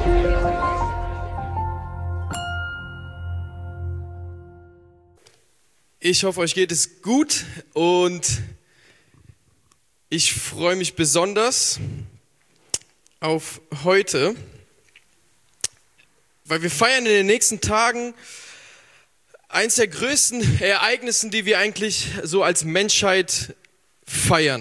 Ich hoffe, euch geht es gut und ich freue mich besonders auf heute, weil wir feiern in den nächsten Tagen eins der größten Ereignisse, die wir eigentlich so als Menschheit feiern.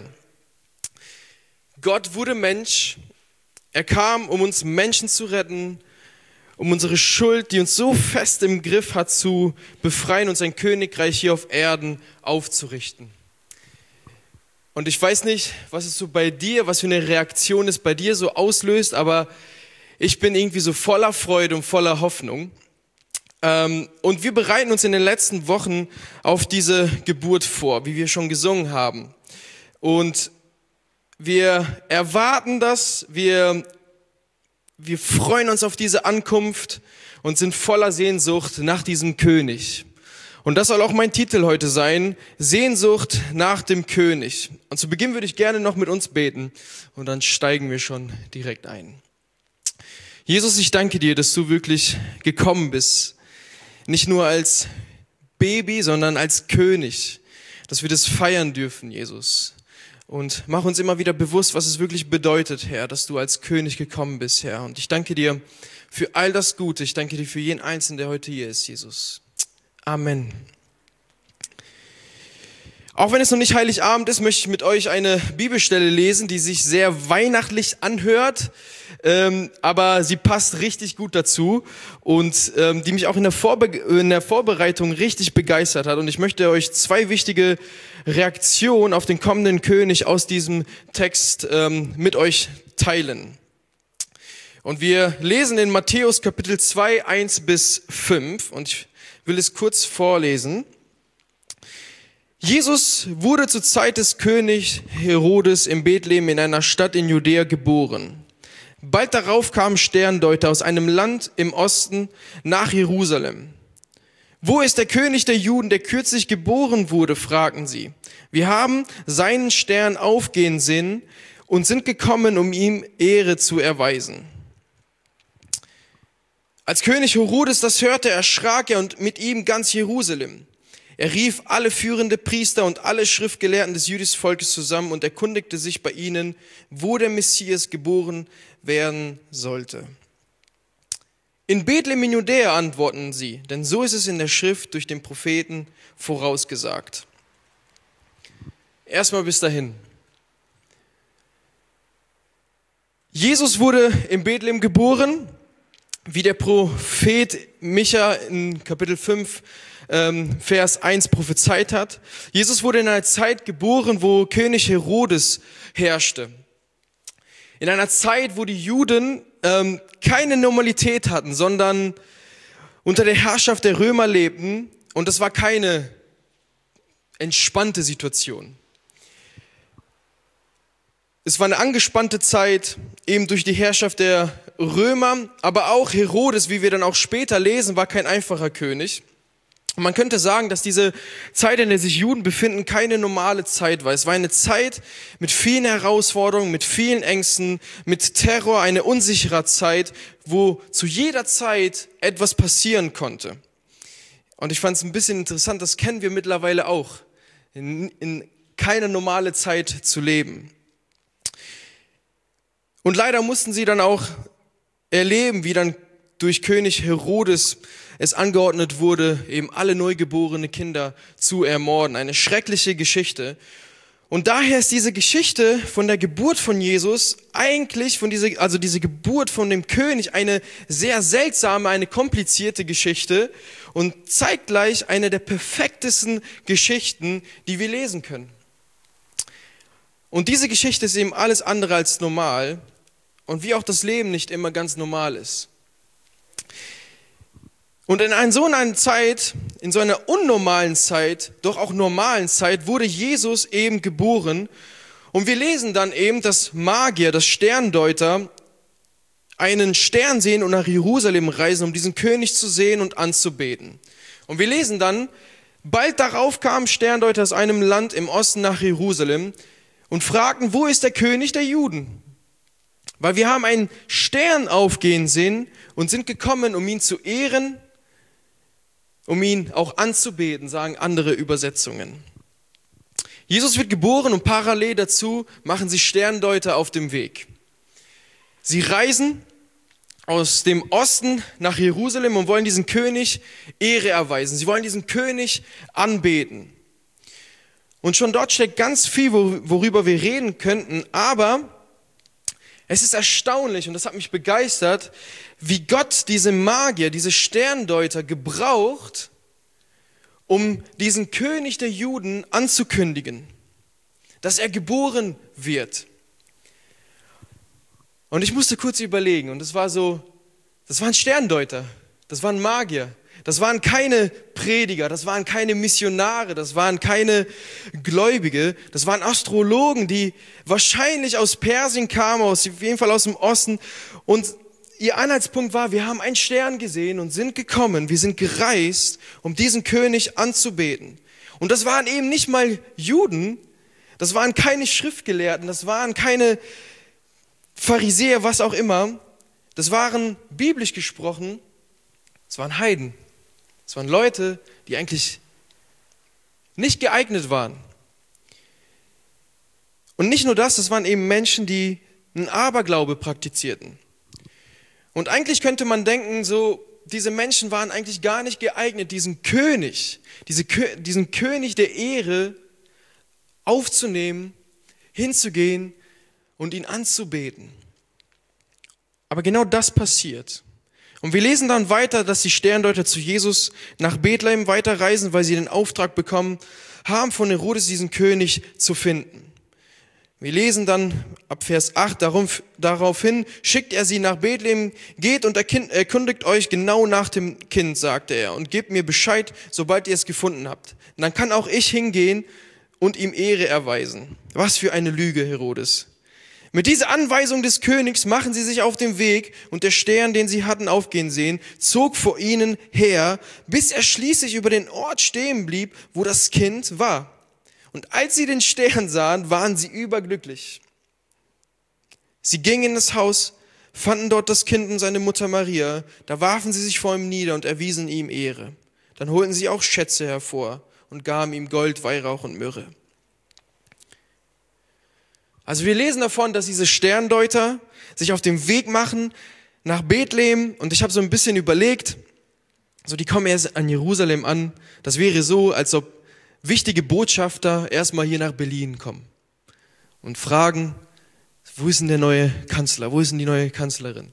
Gott wurde Mensch, er kam, um uns Menschen zu retten, um unsere Schuld, die uns so fest im Griff hat, zu befreien und sein Königreich hier auf Erden aufzurichten. Und ich weiß nicht, was es so bei dir, was für eine Reaktion es bei dir so auslöst, aber ich bin irgendwie so voller Freude und voller Hoffnung. Und wir bereiten uns in den letzten Wochen auf diese Geburt vor, wie wir schon gesungen haben. Und wir erwarten das, wir freuen uns auf diese Ankunft und sind voller Sehnsucht nach diesem König. Und das soll auch mein Titel heute sein, Sehnsucht nach dem König. Und zu Beginn würde ich gerne noch mit uns beten und dann steigen wir schon direkt ein. Jesus, ich danke dir, dass du wirklich gekommen bist, nicht nur als Baby, sondern als König, dass wir das feiern dürfen, Jesus. Und mach uns immer wieder bewusst, was es wirklich bedeutet, Herr, dass du als König gekommen bist, Herr. Und ich danke dir für all das Gute. Ich danke dir für jeden Einzelnen, der heute hier ist, Jesus. Amen. Auch wenn es noch nicht Heiligabend ist, möchte ich mit euch eine Bibelstelle lesen, die sich sehr weihnachtlich anhört, aber sie passt richtig gut dazu und die mich auch in der Vorbereitung richtig begeistert hat. Und ich möchte euch zwei wichtige Reaktionen auf den kommenden König aus diesem Text mit euch teilen. Und wir lesen in Matthäus Kapitel 2, 1-5 und ich will es kurz vorlesen. Jesus wurde zur Zeit des Königs Herodes in Bethlehem in einer Stadt in Judäa geboren. Bald darauf kamen Sterndeuter aus einem Land im Osten nach Jerusalem. Wo ist der König der Juden, der kürzlich geboren wurde, fragten sie. Wir haben seinen Stern aufgehen sehen und sind gekommen, um ihm Ehre zu erweisen. Als König Herodes das hörte, erschrak er und mit ihm ganz Jerusalem. Er rief alle führende Priester und alle Schriftgelehrten des jüdischen Volkes zusammen und erkundigte sich bei ihnen, wo der Messias geboren werden sollte. In Bethlehem in Judäa, antworten sie, denn so ist es in der Schrift durch den Propheten vorausgesagt. Erstmal bis dahin. Jesus wurde in Bethlehem geboren, wie der Prophet Micha in Kapitel 5, Vers 1 prophezeit hat. Jesus wurde in einer Zeit geboren, wo König Herodes herrschte. In einer Zeit, wo die Juden keine Normalität hatten, sondern unter der Herrschaft der Römer lebten. Und das war keine entspannte Situation. Es war eine angespannte Zeit, eben durch die Herrschaft der Römer, aber auch Herodes, wie wir dann auch später lesen, war kein einfacher König. Und man könnte sagen, dass diese Zeit, in der sich Juden befinden, keine normale Zeit war. Es war eine Zeit mit vielen Herausforderungen, mit vielen Ängsten, mit Terror, eine unsichere Zeit, wo zu jeder Zeit etwas passieren konnte. Und ich fand es ein bisschen interessant, das kennen wir mittlerweile auch, in keine normale Zeit zu leben. Und leider mussten sie dann auch erleben, wie dann durch König Herodes es angeordnet wurde, eben alle neugeborene Kinder zu ermorden. Eine schreckliche Geschichte. Und daher ist diese Geschichte von der Geburt von Jesus eigentlich, diese Geburt von dem König, eine sehr seltsame, eine komplizierte Geschichte und zeitgleich eine der perfektesten Geschichten, die wir lesen können. Und diese Geschichte ist eben alles andere als normal und wie auch das Leben nicht immer ganz normal ist. Und in so einer Zeit, in so einer unnormalen Zeit, doch auch normalen Zeit, wurde Jesus eben geboren. Und wir lesen dann eben, dass Magier, dass Sterndeuter einen Stern sehen und nach Jerusalem reisen, um diesen König zu sehen und anzubeten. Und wir lesen dann, bald darauf kamen Sterndeuter aus einem Land im Osten nach Jerusalem und fragten, wo ist der König der Juden? Weil wir haben einen Stern aufgehen sehen und sind gekommen, um ihn zu ehren, um ihn auch anzubeten, sagen andere Übersetzungen. Jesus wird geboren und parallel dazu machen sich Sterndeuter auf dem Weg. Sie reisen aus dem Osten nach Jerusalem und wollen diesen König Ehre erweisen. Sie wollen diesen König anbeten. Und schon dort steckt ganz viel, worüber wir reden könnten, aber es ist erstaunlich und das hat mich begeistert, wie Gott diese Magier, diese Sterndeuter gebraucht, um diesen König der Juden anzukündigen, dass er geboren wird. Und ich musste kurz überlegen und das waren Sterndeuter, das waren Magier, das waren keine Prediger, das waren keine Missionare, das waren keine Gläubige, das waren Astrologen, die wahrscheinlich aus Persien kamen, auf jeden Fall aus dem Osten. Und ihr Anhaltspunkt war, wir haben einen Stern gesehen und sind gekommen, wir sind gereist, um diesen König anzubeten. Und das waren eben nicht mal Juden, das waren keine Schriftgelehrten, das waren keine Pharisäer, was auch immer. Das waren, biblisch gesprochen, das waren Heiden. Das waren Leute, die eigentlich nicht geeignet waren. Und nicht nur das waren eben Menschen, die einen Aberglaube praktizierten. Und eigentlich könnte man denken, so, diese Menschen waren eigentlich gar nicht geeignet, diesen König der Ehre aufzunehmen, hinzugehen und ihn anzubeten. Aber genau das passiert. Und wir lesen dann weiter, dass die Sterndeuter zu Jesus nach Bethlehem weiterreisen, weil sie den Auftrag bekommen haben, von Herodes diesen König zu finden. Wir lesen dann ab Vers 8, daraufhin schickt er sie nach Bethlehem, geht und erkundigt euch genau nach dem Kind, sagte er, und gebt mir Bescheid, sobald ihr es gefunden habt. Und dann kann auch ich hingehen und ihm Ehre erweisen. Was für eine Lüge, Herodes. Mit dieser Anweisung des Königs machen sie sich auf den Weg und der Stern, den sie hatten aufgehen sehen, zog vor ihnen her, bis er schließlich über den Ort stehen blieb, wo das Kind war. Und als sie den Stern sahen, waren sie überglücklich. Sie gingen in das Haus, fanden dort das Kind und seine Mutter Maria, da warfen sie sich vor ihm nieder und erwiesen ihm Ehre. Dann holten sie auch Schätze hervor und gaben ihm Gold, Weihrauch und Myrrhe. Also wir lesen davon, dass diese Sterndeuter sich auf den Weg machen nach Bethlehem und ich habe so ein bisschen überlegt, so die kommen erst an Jerusalem an, das wäre so, als ob wichtige Botschafter erstmal hier nach Berlin kommen und fragen, wo ist denn der neue Kanzler, wo ist denn die neue Kanzlerin?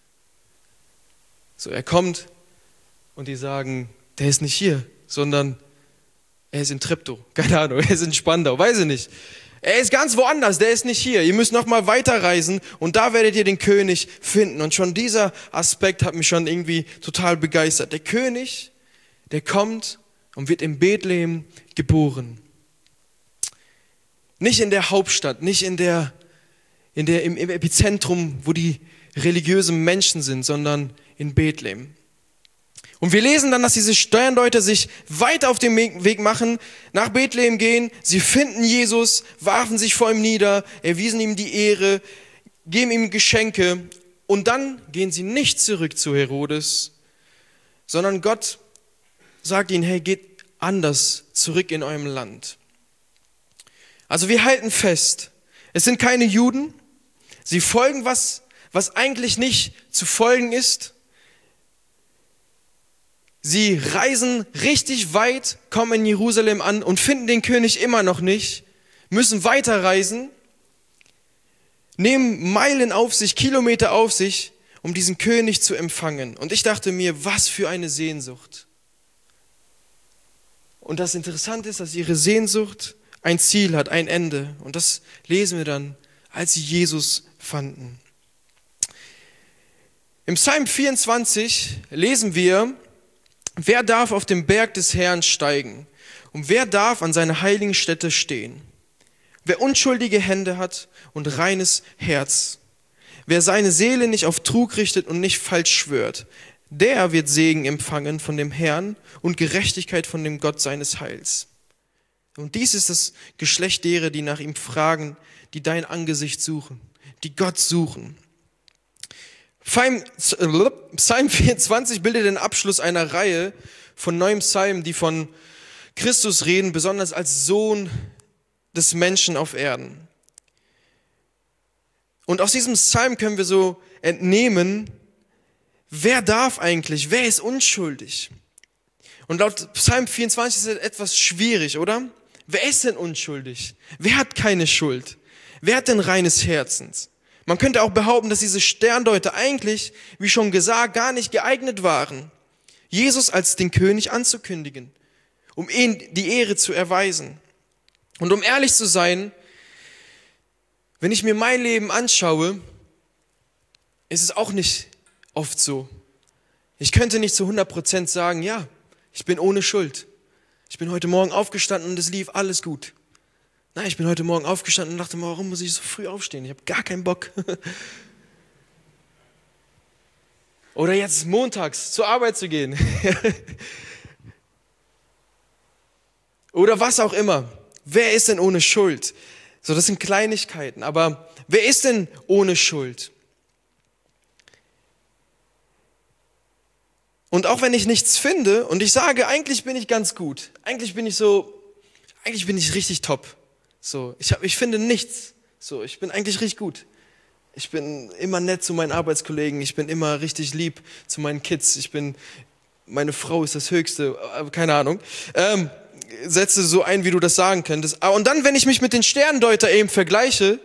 So, er kommt und die sagen, der ist nicht hier, sondern er ist in Treptow, keine Ahnung, er ist in Spandau, weiß ich nicht. Er ist ganz woanders, der ist nicht hier. Ihr müsst noch mal weiterreisen und da werdet ihr den König finden. Und schon dieser Aspekt hat mich schon irgendwie total begeistert. Der König, der kommt und wird in Bethlehem geboren. Nicht in der Hauptstadt, nicht im Epizentrum, wo die religiösen Menschen sind, sondern in Bethlehem. Und wir lesen dann, dass diese Sterndeuter sich weiter auf den Weg machen, nach Bethlehem gehen, sie finden Jesus, warfen sich vor ihm nieder, erwiesen ihm die Ehre, geben ihm Geschenke und dann gehen sie nicht zurück zu Herodes, sondern Gott sagt ihnen, hey, geht anders zurück in eurem Land. Also wir halten fest, es sind keine Juden, sie folgen was eigentlich nicht zu folgen ist. Sie reisen richtig weit, kommen in Jerusalem an und finden den König immer noch nicht, müssen weiterreisen, nehmen Meilen auf sich, Kilometer auf sich, um diesen König zu empfangen. Und ich dachte mir, was für eine Sehnsucht. Und das Interessante ist, dass ihre Sehnsucht ein Ziel hat, ein Ende. Und das lesen wir dann, als sie Jesus fanden. Im Psalm 24 lesen wir, wer darf auf den Berg des Herrn steigen? Und wer darf an seiner heiligen Stätte stehen? Wer unschuldige Hände hat und reines Herz. Wer seine Seele nicht auf Trug richtet und nicht falsch schwört, der wird Segen empfangen von dem Herrn und Gerechtigkeit von dem Gott seines Heils. Und dies ist das Geschlecht derer, die nach ihm fragen, die dein Angesicht suchen, die Gott suchen. Psalm 24 bildet den Abschluss einer Reihe von 9 Psalmen, die von Christus reden, besonders als Sohn des Menschen auf Erden. Und aus diesem Psalm können wir so entnehmen, wer darf eigentlich, wer ist unschuldig? Und laut Psalm 24 ist es etwas schwierig, oder? Wer ist denn unschuldig? Wer hat keine Schuld? Wer hat denn reines Herzens? Man könnte auch behaupten, dass diese Sterndeuter eigentlich, wie schon gesagt, gar nicht geeignet waren, Jesus als den König anzukündigen, um ihm die Ehre zu erweisen. Und um ehrlich zu sein, wenn ich mir mein Leben anschaue, ist es auch nicht oft so. Ich könnte nicht zu 100% sagen, ja, ich bin ohne Schuld. Ich bin heute Morgen aufgestanden und es lief alles gut. Nein, ich bin heute Morgen aufgestanden und dachte, warum muss ich so früh aufstehen? Ich habe gar keinen Bock. Oder jetzt montags zur Arbeit zu gehen. Oder was auch immer. Wer ist denn ohne Schuld? So, das sind Kleinigkeiten. Aber wer ist denn ohne Schuld? Und auch wenn ich nichts finde und ich sage, eigentlich bin ich ganz gut. Eigentlich bin ich richtig top. So, ich finde nichts. So, ich bin eigentlich richtig gut. Ich bin immer nett zu meinen Arbeitskollegen. Ich bin immer richtig lieb zu meinen Kids. Meine Frau ist das Höchste. Keine Ahnung. Setze so ein, wie du das sagen könntest. Und dann, wenn ich mich mit den Sterndeuter eben vergleiche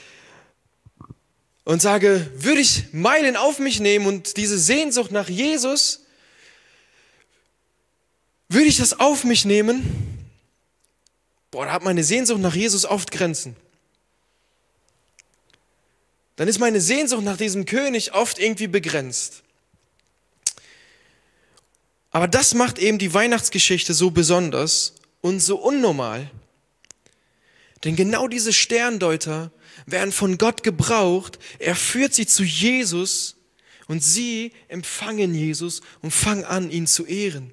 und sage, würde ich Meilen auf mich nehmen und diese Sehnsucht nach Jesus, würde ich das auf mich nehmen? Da hat meine Sehnsucht nach Jesus oft Grenzen. Dann ist meine Sehnsucht nach diesem König oft irgendwie begrenzt. Aber das macht eben die Weihnachtsgeschichte so besonders und so unnormal. Denn genau diese Sterndeuter werden von Gott gebraucht. Er führt sie zu Jesus und sie empfangen Jesus und fangen an, ihn zu ehren.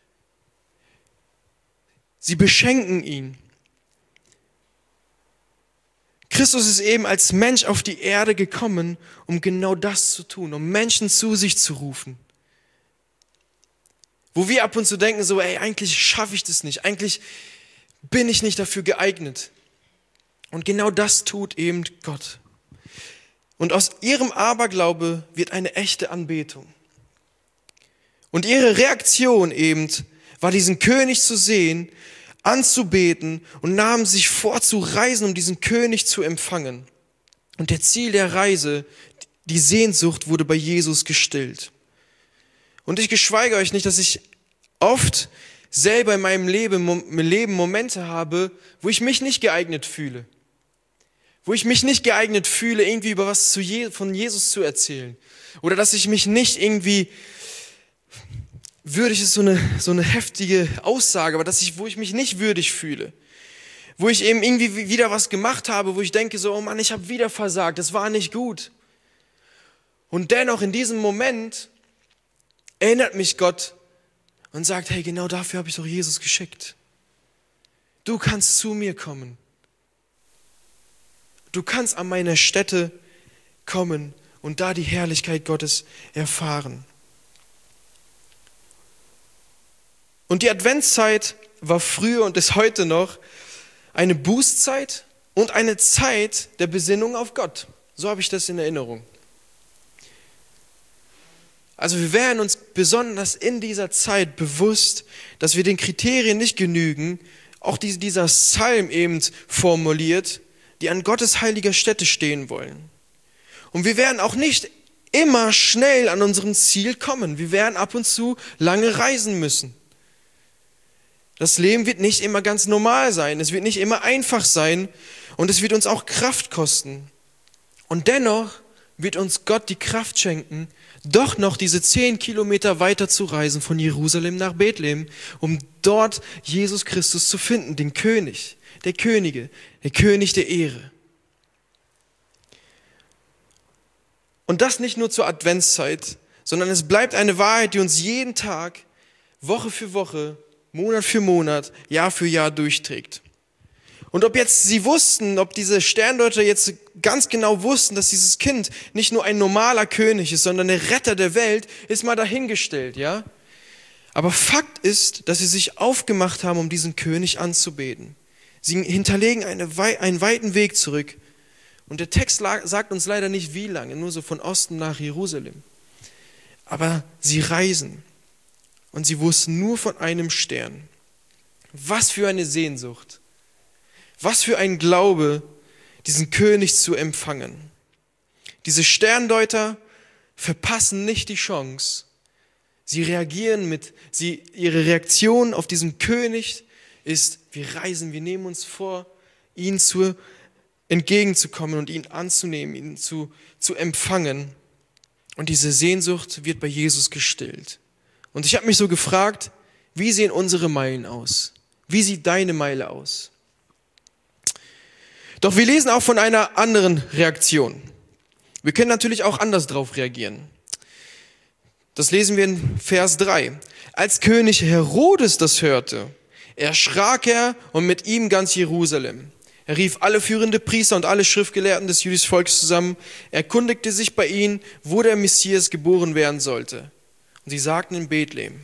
Sie beschenken ihn. Christus ist eben als Mensch auf die Erde gekommen, um genau das zu tun, um Menschen zu sich zu rufen. Wo wir ab und zu denken, so, eigentlich schaffe ich das nicht, eigentlich bin ich nicht dafür geeignet. Und genau das tut eben Gott. Und aus ihrem Aberglaube wird eine echte Anbetung. Und ihre Reaktion eben war, diesen König zu sehen, anzubeten und nahmen sich vor zu reisen, um diesen König zu empfangen. Und der Ziel der Reise, die Sehnsucht, wurde bei Jesus gestillt. Und ich geschweige euch nicht, dass ich oft selber in meinem Leben Momente habe, wo ich mich nicht geeignet fühle. Wo ich mich nicht geeignet fühle, irgendwie über was von Jesus zu erzählen. Oder dass ich mich nicht irgendwie, würdig ist so eine heftige Aussage, aber wo ich mich nicht würdig fühle. Wo ich eben irgendwie wieder was gemacht habe, wo ich denke so, oh Mann, ich habe wieder versagt, das war nicht gut. Und dennoch in diesem Moment erinnert mich Gott und sagt, hey, genau dafür habe ich doch Jesus geschickt. Du kannst zu mir kommen. Du kannst an meine Stätte kommen und da die Herrlichkeit Gottes erfahren. Und die Adventszeit war früher und ist heute noch eine Bußzeit und eine Zeit der Besinnung auf Gott. So habe ich das in Erinnerung. Also wir werden uns besonders in dieser Zeit bewusst, dass wir den Kriterien nicht genügen, auch dieser Psalm eben formuliert, die an Gottes heiliger Stätte stehen wollen. Und wir werden auch nicht immer schnell an unserem Ziel kommen. Wir werden ab und zu lange reisen müssen. Das Leben wird nicht immer ganz normal sein, es wird nicht immer einfach sein und es wird uns auch Kraft kosten. Und dennoch wird uns Gott die Kraft schenken, doch noch diese 10 Kilometer weiter zu reisen von Jerusalem nach Bethlehem, um dort Jesus Christus zu finden, den König der Könige, der König der Ehre. Und das nicht nur zur Adventszeit, sondern es bleibt eine Wahrheit, die uns jeden Tag, Woche für Woche, Monat für Monat, Jahr für Jahr durchträgt. Und ob jetzt sie wussten, ob diese Sterndeuter jetzt ganz genau wussten, dass dieses Kind nicht nur ein normaler König ist, sondern der Retter der Welt, ist mal dahingestellt, ja? Aber Fakt ist, dass sie sich aufgemacht haben, um diesen König anzubeten. Sie hinterlegen einen weiten Weg zurück. Und der Text sagt uns leider nicht wie lange, nur so von Osten nach Jerusalem. Aber sie reisen und sie wussten nur von einem Stern. Was für eine Sehnsucht, was für ein Glaube, diesen König zu empfangen. Diese Sterndeuter verpassen nicht die Chance. Sie reagieren ihre Reaktion auf diesen König ist, wir reisen, wir nehmen uns vor, ihn entgegenzukommen und ihn anzunehmen, ihn zu empfangen. Und diese Sehnsucht wird bei Jesus gestillt. Und ich habe mich so gefragt, wie sehen unsere Meilen aus? Wie sieht deine Meile aus? Doch wir lesen auch von einer anderen Reaktion. Wir können natürlich auch anders drauf reagieren. Das lesen wir in Vers 3. Als König Herodes das hörte, erschrak er und mit ihm ganz Jerusalem. Er rief alle führende Priester und alle Schriftgelehrten des jüdischen Volkes zusammen, erkundigte sich bei ihnen, wo der Messias geboren werden sollte. Und sie sagten in Bethlehem.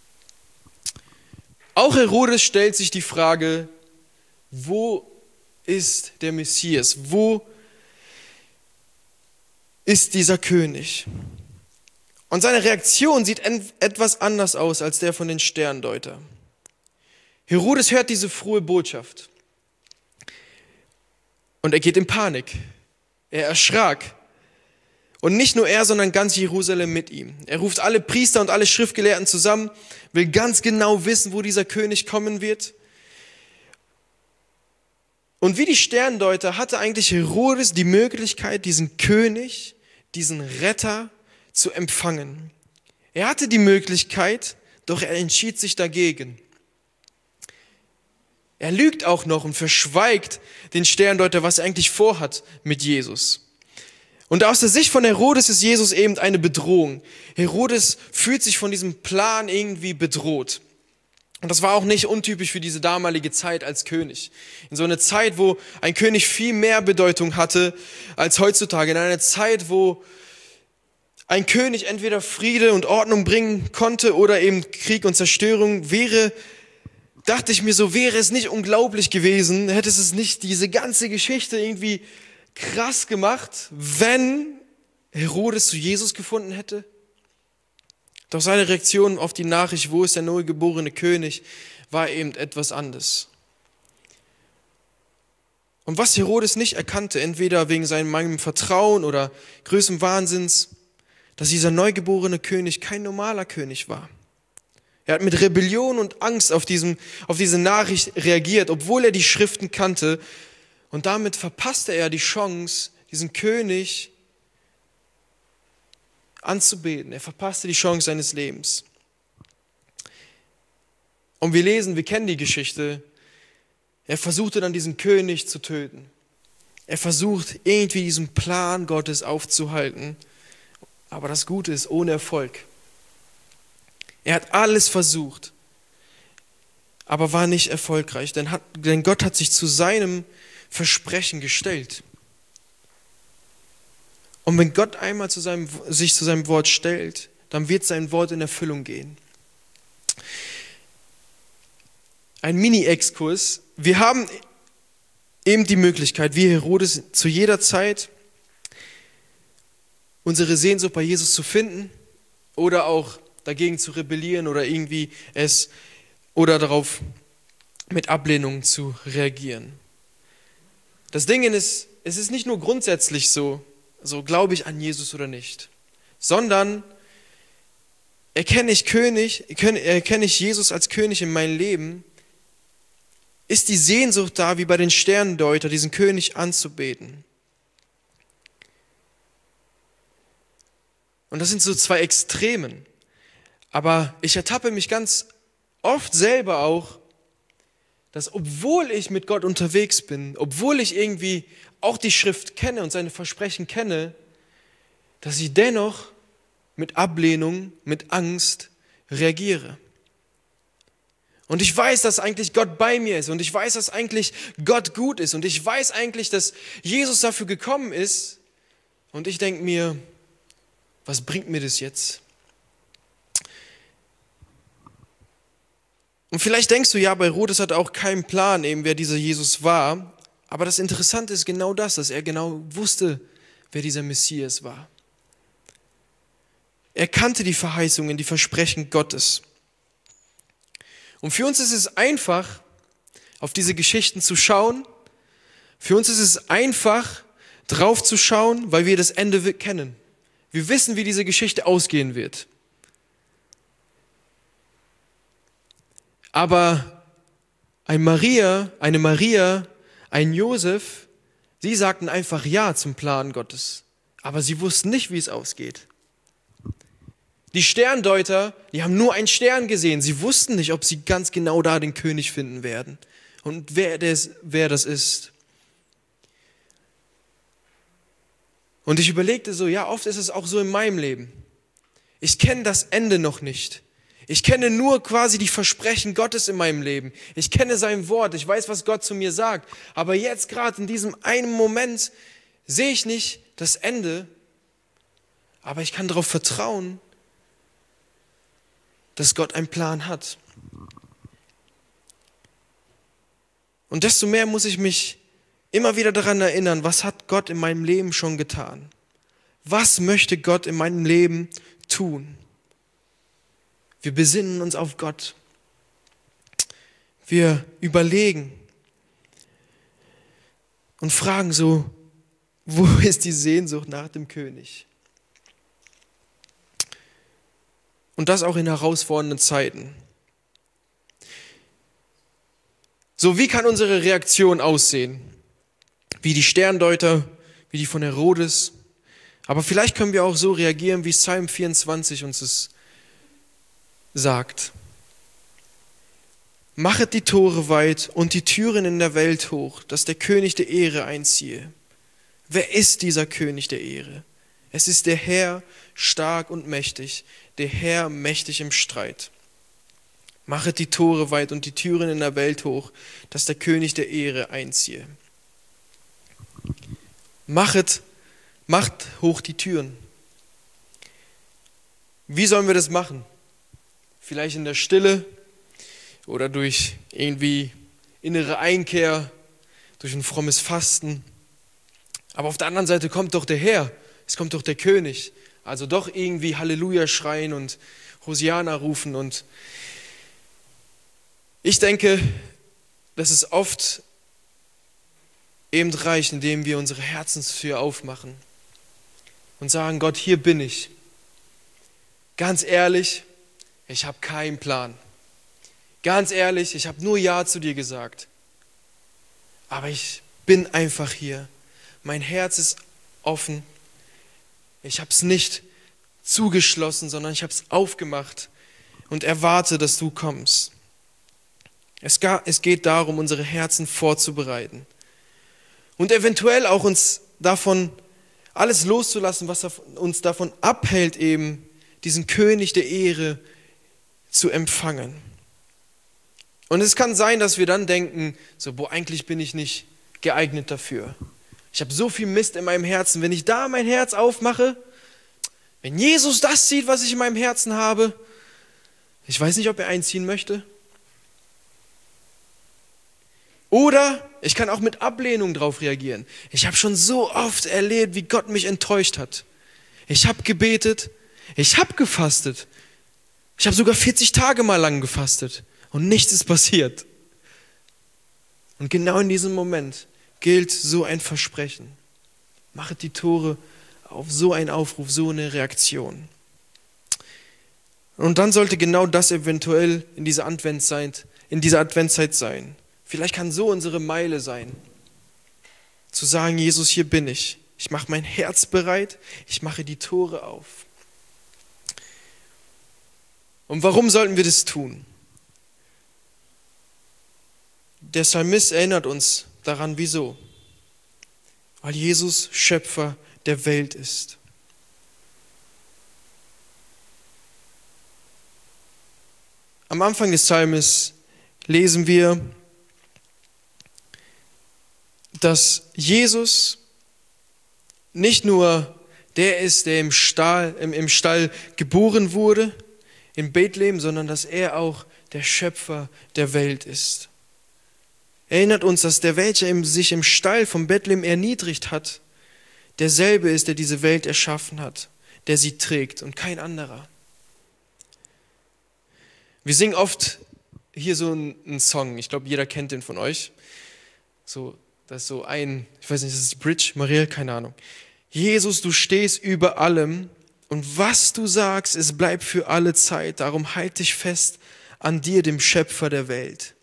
Auch Herodes stellt sich die Frage, wo ist der Messias? Wo ist dieser König? Und seine Reaktion sieht etwas anders aus als der von den Sterndeutern. Herodes hört diese frohe Botschaft und er geht in Panik. Er erschrak. Und nicht nur er, sondern ganz Jerusalem mit ihm. Er ruft alle Priester und alle Schriftgelehrten zusammen, will ganz genau wissen, wo dieser König kommen wird. Und wie die Sterndeuter hatte eigentlich Herodes die Möglichkeit, diesen König, diesen Retter zu empfangen. Er hatte die Möglichkeit, doch er entschied sich dagegen. Er lügt auch noch und verschweigt den Sterndeuter, was er eigentlich vorhat mit Jesus. Und aus der Sicht von Herodes ist Jesus eben eine Bedrohung. Herodes fühlt sich von diesem Plan irgendwie bedroht. Und das war auch nicht untypisch für diese damalige Zeit als König. In so einer Zeit, wo ein König viel mehr Bedeutung hatte als heutzutage. In einer Zeit, wo ein König entweder Friede und Ordnung bringen konnte oder eben Krieg und Zerstörung dachte ich mir so, wäre es nicht unglaublich gewesen, hätte es nicht diese ganze Geschichte irgendwie krass gemacht, wenn Herodes zu Jesus gefunden hätte? Doch seine Reaktion auf die Nachricht, wo ist der neugeborene König, war eben etwas anderes. Und was Herodes nicht erkannte, entweder wegen seinem mangelnden Vertrauen oder größtem Wahnsinns, dass dieser neugeborene König kein normaler König war. Er hat mit Rebellion und Angst auf diese Nachricht reagiert, obwohl er die Schriften kannte. Und damit verpasste er die Chance, diesen König anzubeten. Er verpasste die Chance seines Lebens. Und wir kennen die Geschichte. Er versuchte dann diesen König zu töten. Er versucht irgendwie diesen Plan Gottes aufzuhalten. Aber das Gute ist, ohne Erfolg. Er hat alles versucht, aber war nicht erfolgreich, denn Gott hat sich zu seinem Versprechen gestellt. Und wenn Gott einmal sich zu seinem Wort stellt, dann wird sein Wort in Erfüllung gehen. Ein Mini-Exkurs. Wir haben eben die Möglichkeit, wie Herodes, zu jeder Zeit unsere Sehnsucht bei Jesus zu finden oder auch dagegen zu rebellieren oder darauf mit Ablehnung zu reagieren. Das Ding ist, es ist nicht nur grundsätzlich so glaube ich an Jesus oder nicht, sondern erkenne ich Jesus als König in meinem Leben, ist die Sehnsucht da, wie bei den Sterndeutern, diesen König anzubeten. Und das sind so zwei Extremen. Aber ich ertappe mich ganz oft selber auch, dass obwohl ich mit Gott unterwegs bin, obwohl ich irgendwie auch die Schrift kenne und seine Versprechen kenne, dass ich dennoch mit Ablehnung, mit Angst reagiere. Und ich weiß, dass eigentlich Gott bei mir ist. Und ich weiß, dass eigentlich Gott gut ist. Und ich weiß eigentlich, dass Jesus dafür gekommen ist. Und ich denke mir, was bringt mir das jetzt? Und vielleicht denkst du, ja, bei Herodes hat er auch keinen Plan, eben wer dieser Jesus war. Aber das Interessante ist genau das, dass er genau wusste, wer dieser Messias war. Er kannte die Verheißungen, die Versprechen Gottes. Und für uns ist es einfach, auf diese Geschichten zu schauen. Für uns ist es einfach, drauf zu schauen, weil wir das Ende kennen. Wir wissen, wie diese Geschichte ausgehen wird. Aber eine Maria, ein Josef, sie sagten einfach Ja zum Plan Gottes. Aber sie wussten nicht, wie es ausgeht. Die Sterndeuter, die haben nur einen Stern gesehen. Sie wussten nicht, ob sie ganz genau da den König finden werden und wer das ist. Und ich überlegte so, ja, oft ist es auch so in meinem Leben. Ich kenne das Ende noch nicht. Ich kenne nur quasi die Versprechen Gottes in meinem Leben. Ich kenne sein Wort. Ich weiß, was Gott zu mir sagt. Aber jetzt gerade in diesem einen Moment sehe ich nicht das Ende. Aber ich kann darauf vertrauen, dass Gott einen Plan hat. Und desto mehr muss ich mich immer wieder daran erinnern, was hat Gott in meinem Leben schon getan? Was möchte Gott in meinem Leben tun? Wir besinnen uns auf Gott. Wir überlegen und fragen so, wo ist die Sehnsucht nach dem König? Und das auch in herausfordernden Zeiten. So, wie kann unsere Reaktion aussehen? Wie die Sterndeuter, wie die von Herodes. Aber vielleicht können wir auch so reagieren, wie Psalm 24 uns es sagt. Machet die Tore weit und die Türen in der Welt hoch, dass der König der Ehre einziehe. Wer ist dieser König der Ehre? Es ist der Herr, stark und mächtig, der Herr mächtig im Streit. Machet die Tore weit und die Türen in der Welt hoch, dass der König der Ehre einziehe. Macht hoch die Türen. Wie sollen wir das machen? Vielleicht in der Stille oder durch irgendwie innere Einkehr, durch ein frommes Fasten. Aber auf der anderen Seite kommt doch der Herr, es kommt doch der König. Also doch irgendwie Halleluja schreien und Hosiana rufen. Und ich denke, dass es oft eben reicht, indem wir unsere Herzenstür aufmachen und sagen, Gott, hier bin ich. Ganz ehrlich, ich habe keinen Plan. Ganz ehrlich, ich habe nur Ja zu dir gesagt. Aber ich bin einfach hier. Mein Herz ist offen. Ich habe es nicht zugeschlossen, sondern ich habe es aufgemacht und erwarte, dass du kommst. Es geht darum, unsere Herzen vorzubereiten und eventuell auch uns davon alles loszulassen, was uns davon abhält, eben diesen König der Ehre zu empfangen. Und es kann sein, dass wir dann denken, so, eigentlich bin ich nicht geeignet dafür. Ich habe so viel Mist in meinem Herzen. Wenn ich da mein Herz aufmache, wenn Jesus das sieht, was ich in meinem Herzen habe, ich weiß nicht, ob er einziehen möchte. Oder ich kann auch mit Ablehnung drauf reagieren. Ich habe schon so oft erlebt, wie Gott mich enttäuscht hat. Ich habe gebetet, ich habe gefastet. Ich habe sogar 40 Tage mal lang gefastet und nichts ist passiert. Und genau in diesem Moment gilt so ein Versprechen. Machet die Tore auf so einen Aufruf, so eine Reaktion. Und dann sollte genau das eventuell in dieser Adventszeit sein. Vielleicht kann so unsere Meile sein, zu sagen, Jesus, hier bin ich. Ich mache mein Herz bereit, ich mache die Tore auf. Und warum sollten wir das tun? Der Psalmist erinnert uns daran, wieso? Weil Jesus Schöpfer der Welt ist. Am Anfang des Psalmes lesen wir, dass Jesus nicht nur der ist, der im Stall geboren wurde, in Bethlehem, sondern dass er auch der Schöpfer der Welt ist. Erinnert uns, dass der, welcher sich im Stall von Bethlehem erniedrigt hat, derselbe ist, der diese Welt erschaffen hat, der sie trägt und kein anderer. Wir singen oft hier so einen Song, ich glaube, jeder kennt den von euch. So, das ist so ein, ich weiß nicht, das ist Bridge, Marielle, keine Ahnung. Jesus, du stehst über allem und was du sagst, es bleibt für alle Zeit. Darum halt dich fest an dir, dem Schöpfer der Welt.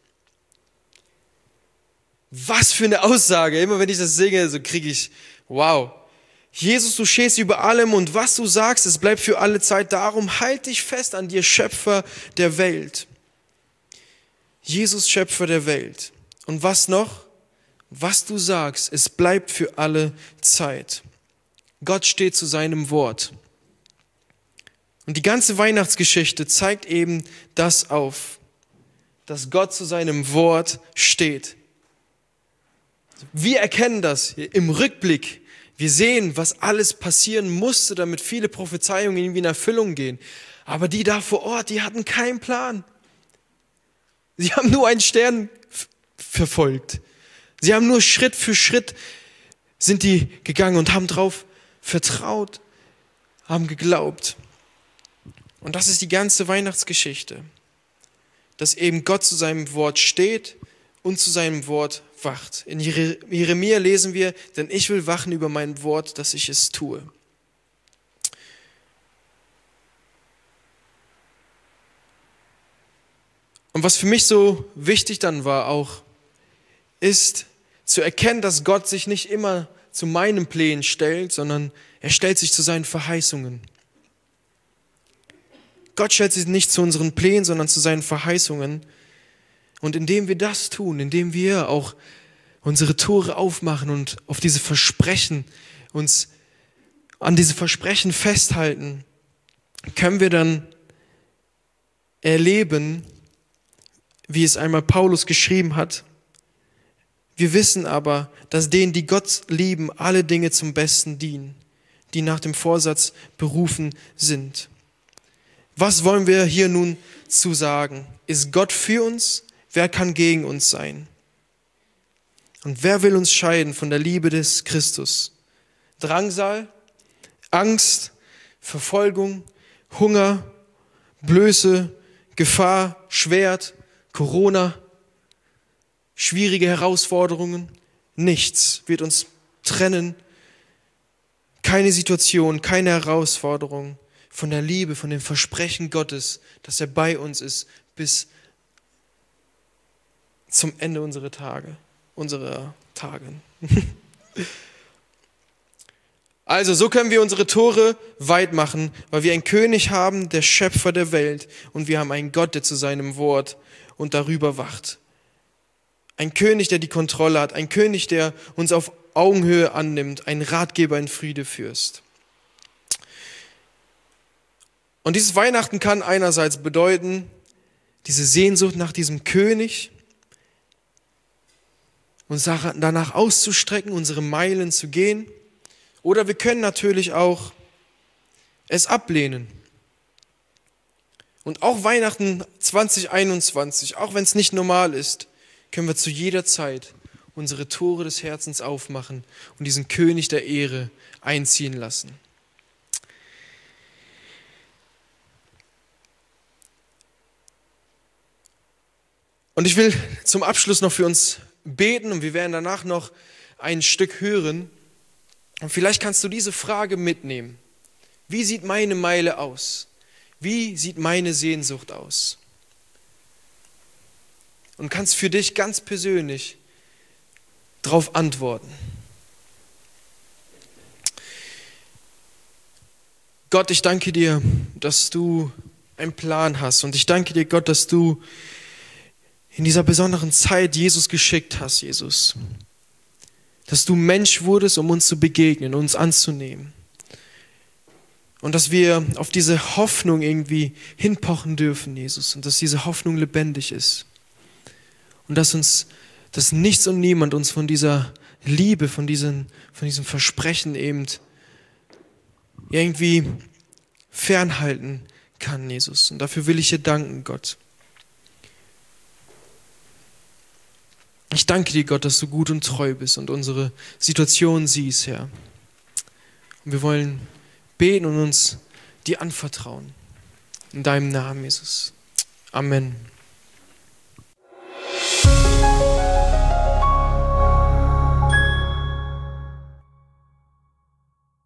Was für eine Aussage. Immer wenn ich das singe, so kriege ich, wow. Jesus, du stehst über allem und was du sagst, es bleibt für alle Zeit. Darum halt dich fest an dir, Schöpfer der Welt. Jesus, Schöpfer der Welt. Und was noch? Was du sagst, es bleibt für alle Zeit. Gott steht zu seinem Wort. Und die ganze Weihnachtsgeschichte zeigt eben das auf, dass Gott zu seinem Wort steht. Wir erkennen das im Rückblick. Wir sehen, was alles passieren musste, damit viele Prophezeiungen irgendwie in Erfüllung gehen. Aber die da vor Ort, die hatten keinen Plan. Sie haben nur einen Stern verfolgt. Sie haben nur Schritt für Schritt sind die gegangen und haben drauf vertraut, haben geglaubt. Und das ist die ganze Weihnachtsgeschichte, dass eben Gott zu seinem Wort steht und zu seinem Wort wacht. In Jeremia lesen wir, denn ich will wachen über mein Wort, dass ich es tue. Und was für mich so wichtig dann war auch, ist zu erkennen, dass Gott sich nicht immer zu meinen Plänen stellt, sondern er stellt sich zu seinen Verheißungen. Gott stellt sich nicht zu unseren Plänen, sondern zu seinen Verheißungen. Und indem wir das tun, indem wir auch unsere Tore aufmachen und auf diese Versprechen, uns an diese Versprechen festhalten, können wir dann erleben, wie es einmal Paulus geschrieben hat. Wir wissen aber, dass denen, die Gott lieben, alle Dinge zum Besten dienen, die nach dem Vorsatz berufen sind. Was wollen wir hier nun zu sagen? Ist Gott für uns? Wer kann gegen uns sein? Und wer will uns scheiden von der Liebe des Christus? Drangsal, Angst, Verfolgung, Hunger, Blöße, Gefahr, Schwert, Corona, schwierige Herausforderungen. Nichts wird uns trennen. Keine Situation, keine Herausforderung von der Liebe, von dem Versprechen Gottes, dass er bei uns ist bis zum Ende unserer Tage. Also, so können wir unsere Tore weit machen, weil wir einen König haben, der Schöpfer der Welt, und wir haben einen Gott, der zu seinem Wort und darüber wacht. Ein König, der die Kontrolle hat, ein König, der uns auf Augenhöhe annimmt, ein Ratgeber, ein Friedefürst. Und dieses Weihnachten kann einerseits bedeuten, diese Sehnsucht nach diesem König, uns danach auszustrecken, unsere Meilen zu gehen. Oder wir können natürlich auch es ablehnen. Und auch Weihnachten 2021, auch wenn es nicht normal ist, können wir zu jeder Zeit unsere Tore des Herzens aufmachen und diesen König der Ehre einziehen lassen. Und ich will zum Abschluss noch für uns beten und wir werden danach noch ein Stück hören. Und vielleicht kannst du diese Frage mitnehmen. Wie sieht meine Meile aus? Wie sieht meine Sehnsucht aus? Und kannst für dich ganz persönlich darauf antworten. Gott, ich danke dir, dass du einen Plan hast. Und ich danke dir, Gott, dass du in dieser besonderen Zeit Jesus geschickt hast, Jesus. Dass du Mensch wurdest, um uns zu begegnen, uns anzunehmen. Und dass wir auf diese Hoffnung irgendwie hinpochen dürfen, Jesus. Und dass diese Hoffnung lebendig ist. und dass nichts und niemand uns von dieser Liebe, von diesem Versprechen eben irgendwie fernhalten kann, Jesus. Und dafür will ich dir danken, Gott. Ich danke dir, Gott, dass du gut und treu bist und unsere Situation siehst, Herr. Und wir wollen beten und uns dir anvertrauen. In deinem Namen, Jesus. Amen.